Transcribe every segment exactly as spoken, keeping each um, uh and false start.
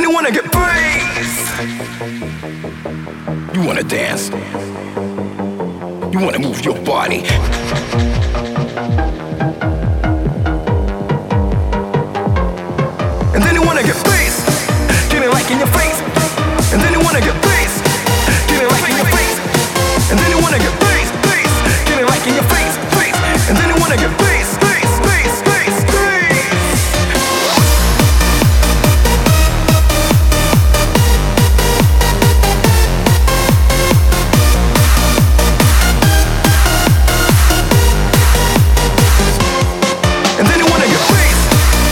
you wanna get bass. You wanna dance. You wanna move your body. And then you wanna get bass. Get it like in your face. And then you wanna get bass. Get it like in your face. And then you wanna get bass, bass. Get it like in your face, face. And then you wanna get bass, bass, bass, bass, bass. And then you wanna get bass.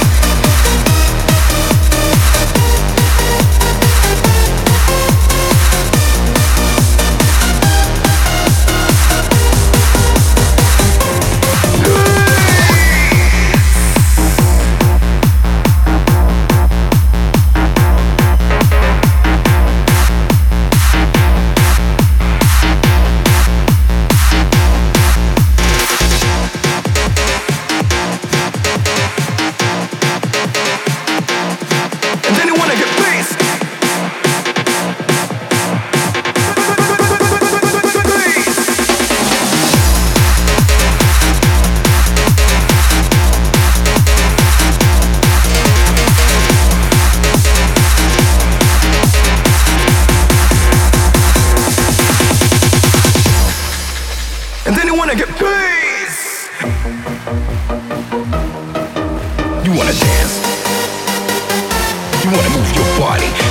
And then you wanna get bass. You wanna dance. You wanna move your body.